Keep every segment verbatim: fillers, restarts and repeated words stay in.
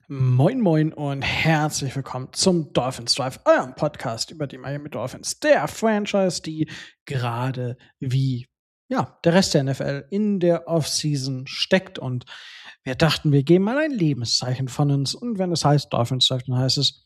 Moin Moin und herzlich willkommen zum Dolphins Drive, eurem Podcast über die Miami Dolphins, der Franchise, die gerade wie ja, der Rest der N F L in der Offseason steckt. Und wir dachten, wir geben mal ein Lebenszeichen von uns. Und wenn es heißt Dolphins Drive, dann heißt es,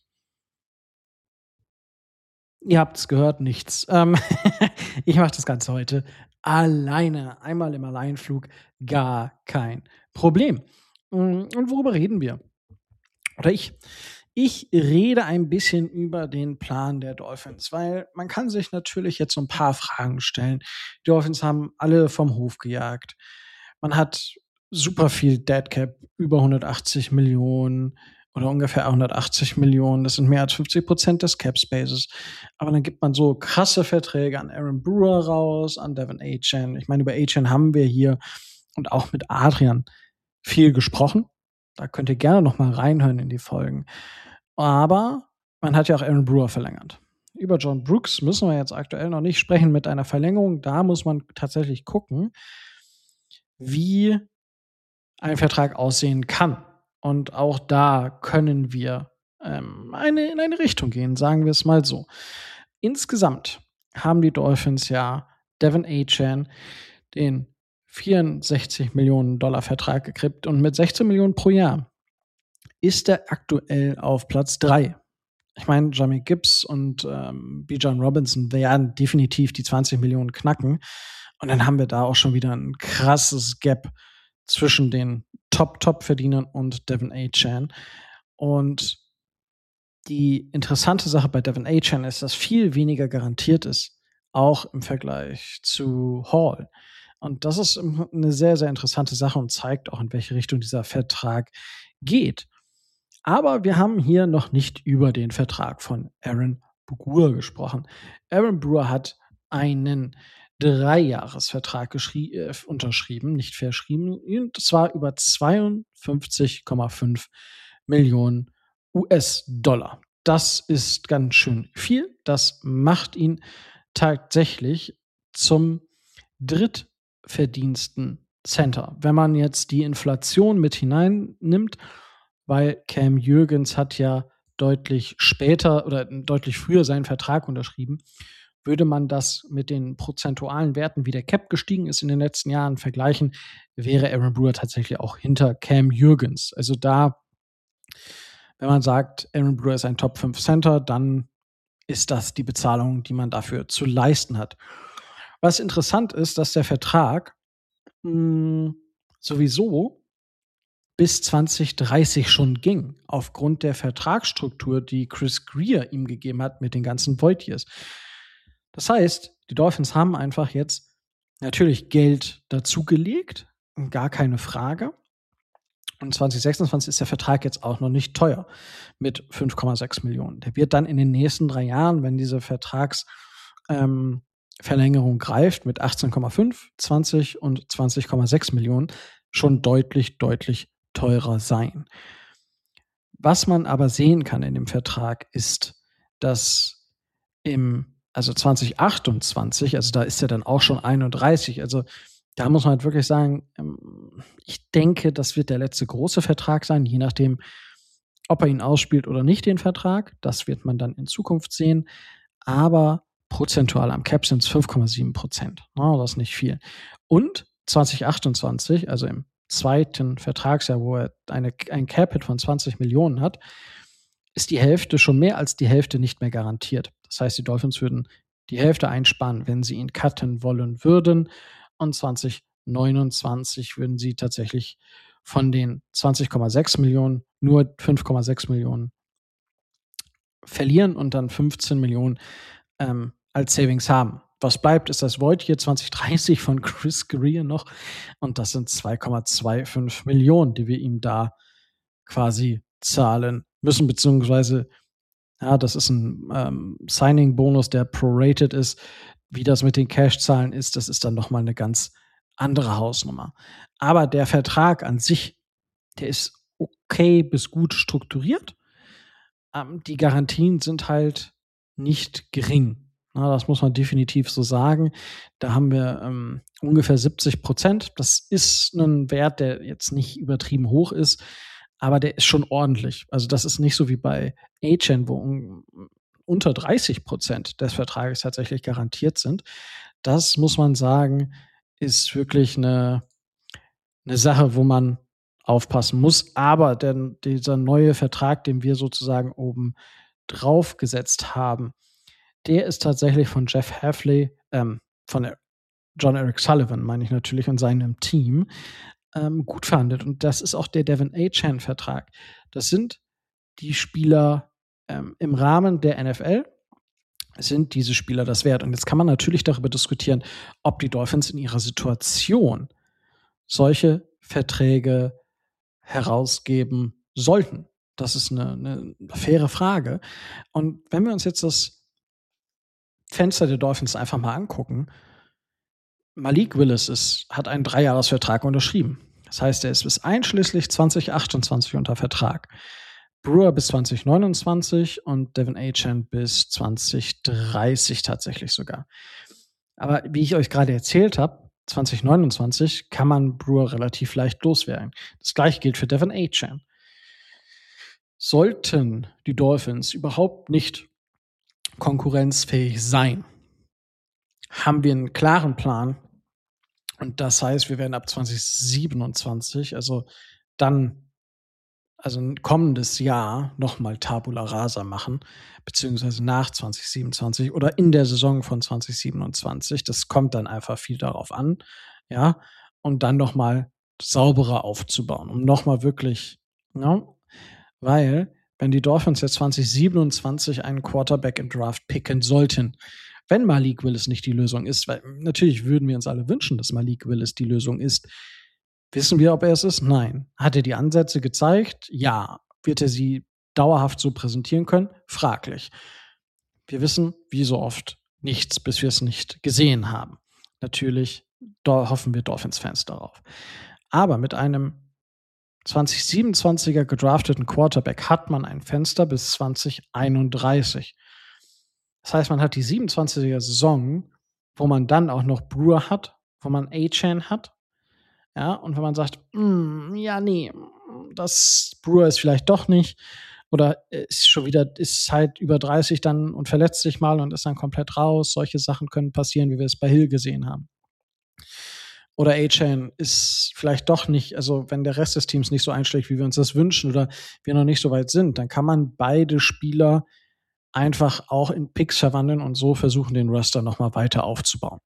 ihr habt es gehört, nichts. Ähm, ich mache das Ganze heute alleine. Einmal im Alleinflug, gar kein Problem. Und worüber reden wir? Oder ich. Ich rede ein bisschen über den Plan der Dolphins, weil man kann sich natürlich jetzt so ein paar Fragen stellen. Die Dolphins haben alle vom Hof gejagt. Man hat super viel Dead Cap, über hundertachtzig Millionen oder ungefähr hundertachtzig Millionen. Das sind mehr als fünfzig Prozent des Cap Spaces. Aber dann gibt man so krasse Verträge an Aaron Brewer raus, an Devin Achane. Ich meine, über Achane haben wir hier und auch mit Adrian viel gesprochen. Da könnt ihr gerne noch mal reinhören in die Folgen. Aber man hat ja auch Aaron Brewer verlängert. Über John Brooks müssen wir jetzt aktuell noch nicht sprechen mit einer Verlängerung. Da muss man tatsächlich gucken, wie ein Vertrag aussehen kann. Und auch da können wir ähm, eine, in eine Richtung gehen, sagen wir es mal so. Insgesamt haben die Dolphins ja Devin Achane den vierundsechzig Millionen Dollar Vertrag gekriegt und mit sechzehn Millionen pro Jahr ist er aktuell auf Platz drei. Ich meine, Jamie Gibbs und ähm, Bijan Robinson werden definitiv die zwanzig Millionen knacken. Und dann haben wir da auch schon wieder ein krasses Gap zwischen den Top-Top-Verdienern und Devin Achane. Und die interessante Sache bei Devin Achane ist, dass viel weniger garantiert ist, auch im Vergleich zu Hall. Und das ist eine sehr, sehr interessante Sache und zeigt auch, in welche Richtung dieser Vertrag geht. Aber wir haben hier noch nicht über den Vertrag von Aaron Brewer gesprochen. Aaron Brewer hat einen Dreijahresvertrag äh, unterschrieben, nicht verschrieben, und zwar über zweiundfünfzig Komma fünf Millionen U S-Dollar. Das ist ganz schön viel. Das macht ihn tatsächlich zum drittverdiensten Center. Wenn man jetzt die Inflation mit hineinnimmt, weil Cam Jürgens hat ja deutlich später oder deutlich früher seinen Vertrag unterschrieben, würde man das mit den prozentualen Werten, wie der Cap gestiegen ist in den letzten Jahren, vergleichen, wäre Aaron Brewer tatsächlich auch hinter Cam Jürgens. Also da, wenn man sagt, Aaron Brewer ist ein Top fünf Center, dann ist das die Bezahlung, die man dafür zu leisten hat. Was interessant ist, dass der Vertrag mh, sowieso bis zwanzig dreißig schon ging, aufgrund der Vertragsstruktur, die Chris Grier ihm gegeben hat mit den ganzen Void Years. Das heißt, die Dolphins haben einfach jetzt natürlich Geld dazugelegt, gar keine Frage. Und zwanzig sechsundzwanzig ist der Vertrag jetzt auch noch nicht teuer mit fünf Komma sechs Millionen. Der wird dann in den nächsten drei Jahren, wenn diese Vertragsverlängerung ähm, greift, mit achtzehn Komma fünf, zwanzig und zwanzig Komma sechs Millionen schon deutlich, deutlich teurer sein. Was man aber sehen kann in dem Vertrag ist, dass im also zwanzig achtundzwanzig, also da ist er dann auch schon einunddreißig, also da muss man halt wirklich sagen, ich denke, das wird der letzte große Vertrag sein, je nachdem, ob er ihn ausspielt oder nicht, den Vertrag. Das wird man dann in Zukunft sehen. Aber prozentual am Cap sind es fünf Komma sieben Prozent. No, das ist nicht viel. Und zwanzig achtundzwanzig, also im zweiten Vertragsjahr, wo er eine, ein Cap-Hit von zwanzig Millionen hat, ist die Hälfte, schon mehr als die Hälfte nicht mehr garantiert. Das heißt, die Dolphins würden die Hälfte einsparen, wenn sie ihn cutten wollen würden. Und zwanzig neunundzwanzig würden sie tatsächlich von den zwanzig Komma sechs Millionen nur fünf Komma sechs Millionen verlieren und dann fünfzehn Millionen ähm, als Savings haben. Was bleibt, ist das Void hier zwanzig dreißig von Chris Grier noch. Und das sind zwei Komma fünfundzwanzig Millionen, die wir ihm da quasi zahlen müssen, beziehungsweise ja, das ist ein ähm, Signing-Bonus, der prorated ist. Wie das mit den Cash-Zahlen ist, das ist dann nochmal eine ganz andere Hausnummer. Aber der Vertrag an sich, der ist okay bis gut strukturiert. Ähm, die Garantien sind halt nicht gering. Na, das muss man definitiv so sagen. Da haben wir ähm, ungefähr siebzig Prozent. Das ist ein Wert, der jetzt nicht übertrieben hoch ist. aber der ist schon ordentlich. Also, das ist nicht so wie bei Achane, wo un unter dreißig Prozent des Vertrages tatsächlich garantiert sind. Das muss man sagen, ist wirklich 'ne 'ne Sache, wo man aufpassen muss. Aber denn dieser neue Vertrag, den wir sozusagen oben drauf gesetzt haben, der ist tatsächlich von Jeff Hafley, ähm, von der John Eric Sullivan, meine ich natürlich, und seinem Team, ähm, gut verhandelt. Und das ist auch der De'Von Achane-Vertrag. Das sind die Spieler, ähm, im Rahmen der N F L sind diese Spieler das wert. Und jetzt kann man natürlich darüber diskutieren, ob die Dolphins in ihrer Situation solche Verträge herausgeben sollten. Das ist 'ne 'ne faire Frage. Und wenn wir uns jetzt das Fenster der Dolphins einfach mal angucken, Malik Willis ist hat einen Dreijahresvertrag unterschrieben. Das heißt, er ist bis einschließlich zwanzig achtundzwanzig unter Vertrag. Brewer bis zwanzig neunundzwanzig und De'Von Achane bis zwanzig dreißig tatsächlich sogar. Aber wie ich euch gerade erzählt habe, zwanzig neunundzwanzig kann man Brewer relativ leicht loswerden. Das Gleiche gilt für De'Von Achane. Sollten die Dolphins überhaupt nicht konkurrenzfähig sein, haben wir 'n klaren Plan. Und das heißt, wir werden ab zwanzig siebenundzwanzig, also dann also 'n kommendes Jahr noch mal Tabula Rasa machen, beziehungsweise nach zwanzig siebenundzwanzig oder in der Saison von zwanzig siebenundzwanzig. Das kommt dann einfach viel darauf an, ja, und dann noch mal sauberer aufzubauen, um noch mal wirklich, ne? Weil, wenn die Dolphins jetzt zwanzig siebenundzwanzig einen Quarterback im Draft picken sollten, wenn Malik Willis nicht die Lösung ist, weil natürlich würden wir uns alle wünschen, dass Malik Willis die Lösung ist. Wissen wir, ob er es ist? Nein. Hat er die Ansätze gezeigt? Ja. Wird er sie dauerhaft so präsentieren können? Fraglich. Wir wissen, wie so oft, nichts, bis wir es nicht gesehen haben. Natürlich do hoffen wir Dolphins-Fans darauf. Aber mit einem zwanzig siebenundzwanziger gedrafteten Quarterback hat man ein Fenster bis zwanzig einunddreißig. Das heißt, man hat die siebenundzwanziger Saison, wo man dann auch noch Brewer hat, wo man Achane hat. Ja, und wenn man sagt: „Hm, ja, ne, das Brewer ist vielleicht doch nicht oder ist schon wieder ist halt über dreißig dann und verletzt sich mal und ist dann komplett raus." Solche Sachen können passieren, wie wir es bei Hill gesehen haben. Oder Achane ist vielleicht doch nicht also, wenn der Rest des Teams nicht so einschlägt, wie wir uns das wünschen oder wir noch nicht so weit sind, dann kann man beide Spieler einfach auch in Picks verwandeln und so versuchen, den Roster noch mal weiter aufzubauen.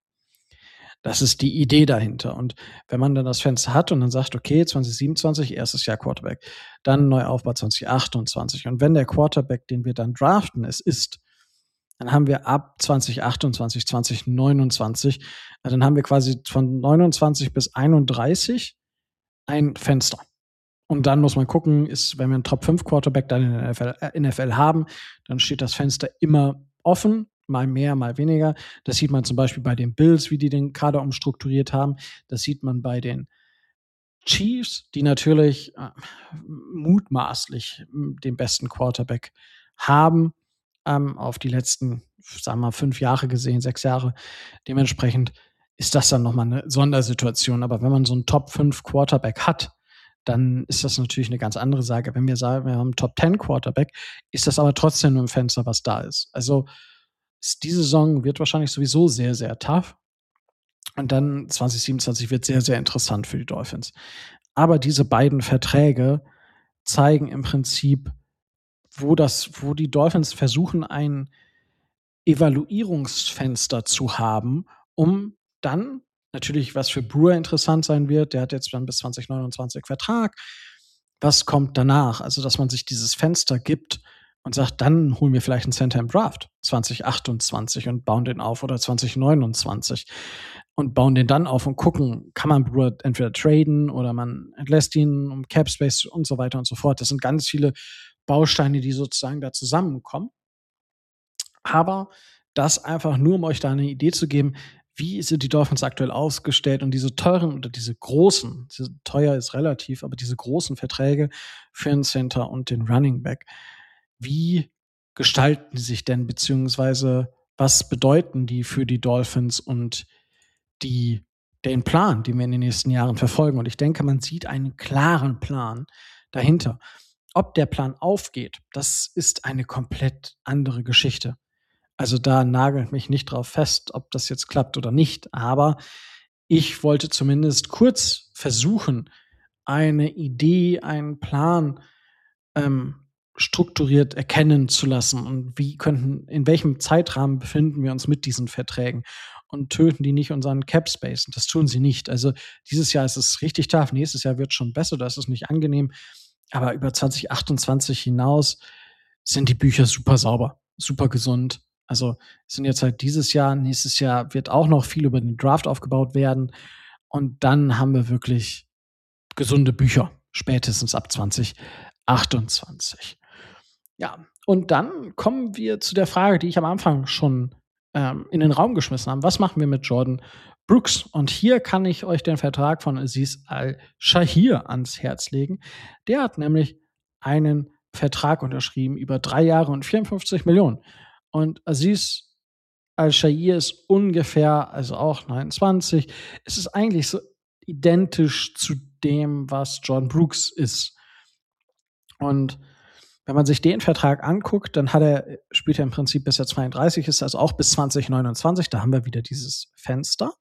Das ist die Idee dahinter. Und wenn man dann das Fenster hat und dann sagt: „Okay, zwanzig siebenundzwanzig, erstes Jahr Quarterback, dann Neuaufbau zwanzig achtundzwanzig." Und wenn der Quarterback, den wir dann draften, es ist, dann haben wir ab zwanzig achtundzwanzig, zwanzig neunundzwanzig also, dann haben wir quasi von neunundzwanzig bis einunddreißig ein Fenster. Und dann muss man gucken, ist wenn wir 'n Top fünf Quarterback dann in der N F L äh, N F L haben, dann steht das Fenster immer offen, mal mehr, mal weniger. Das sieht man zum Beispiel bei den Bills, wie die den Kader umstrukturiert haben. Das sieht man bei den Chiefs, die natürlich, äh, mutmaßlich den besten Quarterback haben, ähm, auf die letzten, sagen wir mal, fünf Jahre gesehen, sechs Jahre. Dementsprechend ist das dann noch mal 'ne Sondersituation. Aber wenn man so 'n Top fünf Quarterback hat, dann ist das natürlich 'ne ganz andere Sache. Wenn wir sagen, wir haben 'n Top zehn Quarterback, ist das aber trotzdem nur 'n Fenster, was da ist. Also, s die Saison wird wahrscheinlich sowieso sehr, sehr tough. Und dann zwanzig siebenundzwanzig wird sehr, sehr interessant für die Dolphins. Aber diese beiden Verträge zeigen im Prinzip, wo das wo die Dolphins versuchen, ein Evaluierungsfenster zu haben, um dann natürlich, was für Brewer interessant sein wird, der hat jetzt dann bis zwanzig neunundzwanzig Vertrag. Was kommt danach? Also, dass man sich dieses Fenster gibt und sagt: „Dann holen wir vielleicht 'n Center im Draft zwanzig achtundzwanzig und bauen den auf oder zwanzig neunundzwanzig und bauen den dann auf und gucken, kann man Brewer entweder traden oder man entlässt ihn um Cap Space und so weiter und so fort." Das sind ganz viele Bausteine, die sozusagen da zusammenkommen. Aber das einfach nur, um euch da 'ne Idee zu geben, wie sind die Dolphins aktuell aufgestellt und diese teuren oder diese großen diese teuer ist relativ, aber diese großen Verträge für 'n Center und den Running Back. Wie gestalten die sich denn, beziehungsweise was bedeuten die für die Dolphins und die den Plan, den wir in den nächsten Jahren verfolgen? Und ich denke, man sieht einen klaren Plan, dahinter. Ob der Plan aufgeht, das ist eine komplett andere Geschichte. Also, da nagelt mich nicht drauf fest, ob das jetzt klappt oder nicht, aber ich wollte zumindest kurz versuchen, eine Idee, einen Plan, ähm, strukturiert erkennen zu lassen und wie könnten in welchem Zeitrahmen befinden wir uns mit diesen Verträgen und töten die nicht unseren Cap Space? Und das tun sie nicht. Also, dieses Jahr ist es richtig tough, nächstes Jahr wird schon besser, da ist es nicht angenehm, aber über zwanzig achtundzwanzig hinaus sind die Bücher super sauber, super gesund. Also, es sind jetzt halt dieses Jahr, nächstes Jahr wird auch noch viel über den Draft aufgebaut werden und dann haben wir wirklich gesunde Bücher, spätestens ab zwanzig achtundzwanzig. Ja, und dann kommen wir zu der Frage, die ich am Anfang schon, ähm, in den Raum geschmissen habe. Was machen wir mit Jordan Brooks? Und hier kann ich euch den Vertrag von Aziz Al-Shahir ans Herz legen. Der hat nämlich einen Vertrag unterschrieben über drei Jahre und vierundfünfzig Millionen. Und Aziz Al-Shahir ist ungefähr, also auch neunundzwanzig. Es ist eigentlich so identisch zu dem, was Jordan Brooks ist. Und wenn man sich den Vertrag anguckt, dann hat er spielt er im Prinzip bis er zweiunddreißig ist, also auch bis zwanzig neunundzwanzig. Da haben wir wieder dieses Fenster.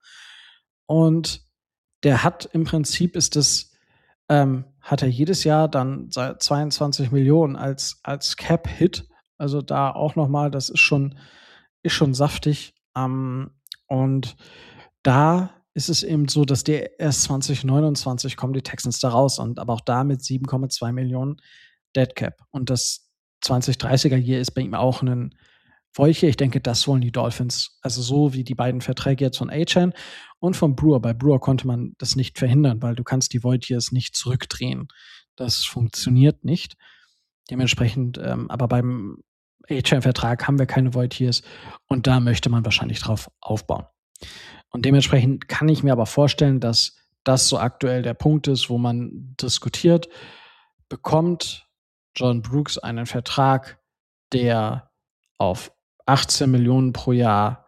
Und der hat im Prinzip ist das ähm, hat er jedes Jahr dann sei zweiundzwanzig Millionen als als Cap-Hit. Also, da auch noch mal, das ist schon ist schon saftig. Ähm, und da ist es eben so, dass der erst zwanzig neunundzwanzig kommen die Texans da raus und aber auch da mit sieben Komma zwei Millionen Dead Cap. Und das zwanzig dreißiger Year ist bei ihm auch 'nen Feuche. Ich denke, das wollen die Dolphins. Also, so wie die beiden Verträge jetzt von Achane und von Brewer. Bei Brewer konnte man das nicht verhindern, weil du kannst die Void Years nicht zurückdrehen. Das funktioniert nicht. Dementsprechend, ähm aber beim Achane-Vertrag haben wir keine Void Years und da möchte man wahrscheinlich drauf aufbauen. Und dementsprechend kann ich mir aber vorstellen, dass das so aktuell der Punkt ist, wo man diskutiert: Bekommt Jordan Brooks einen Vertrag, der auf achtzehn Millionen pro Jahr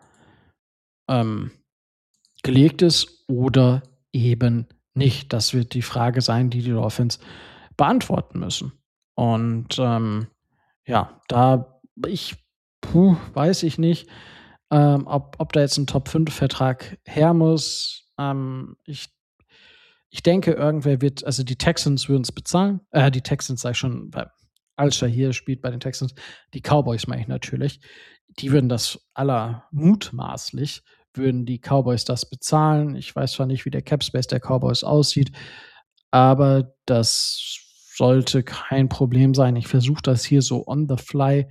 ähm, gelegt ist oder eben nicht? Das wird die Frage sein, die die Dolphins beantworten müssen. Und, ähm, ja, da ich puh, weiß ich nicht, ähm, ob ob da jetzt 'n Top fünf Vertrag her muss. Ähm, ich ich denke, irgendwer wird also, die Texans würden's bezahlen. Äh, die Texans sage ich schon, weil Al-Shahir spielt bei den Texans. Die Cowboys meine ich natürlich. Die würden das aller mutmaßlich würden die Cowboys das bezahlen. Ich weiß zwar nicht, wie der Cap Space der Cowboys aussieht, aber das sollte kein Problem sein. Ich versuche das hier so on the fly.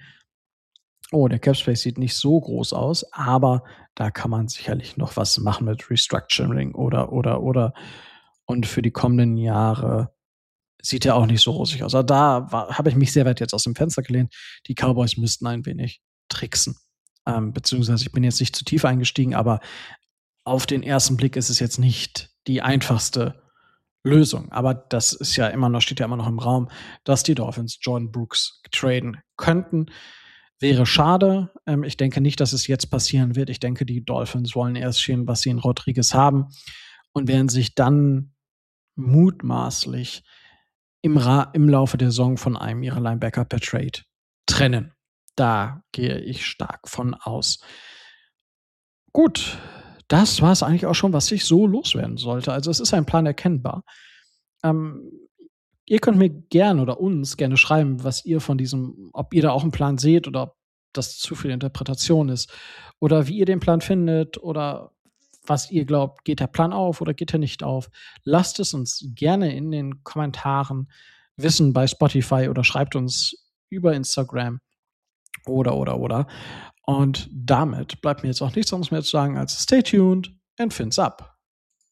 Oh, der Cap Space sieht nicht so groß aus, aber da kann man sicherlich noch was machen mit Restructuring oder, oder, oder. Und für die kommenden Jahre sieht er auch nicht so rosig aus. Aber da war habe ich mich sehr weit jetzt aus dem Fenster gelehnt. Die Cowboys müssten ein wenig tricksen. Ähm, beziehungsweise ich bin jetzt nicht zu tief eingestiegen, aber auf den ersten Blick ist es jetzt nicht die einfachste Lösung. Aber das ist ja immer noch steht ja immer noch im Raum, dass die Dolphins Jordan Brooks traden könnten. Wäre schade. Ähm, ich denke nicht, dass es jetzt passieren wird. Ich denke, die Dolphins wollen erst sehen, was sie in Rodriguez haben und werden sich dann mutmaßlich im Ra im Laufe der Saison von einem ihrer Linebacker per Trade trennen. Da gehe ich stark von aus. Gut, das war's eigentlich auch schon, was ich so loswerden sollte. Also, es ist ein Plan erkennbar. Ähm, ihr könnt mir gerne oder uns gerne schreiben, was ihr von diesem ob ihr da auch 'n Plan seht oder ob das zu viel Interpretation ist oder wie ihr den Plan findet oder was ihr glaubt, geht der Plan auf oder geht er nicht auf? Lasst es uns gerne in den Kommentaren wissen bei Spotify oder schreibt uns über Instagram oder, oder, oder. Und damit bleibt mir jetzt auch nichts anderes mehr zu sagen als stay tuned and fins up.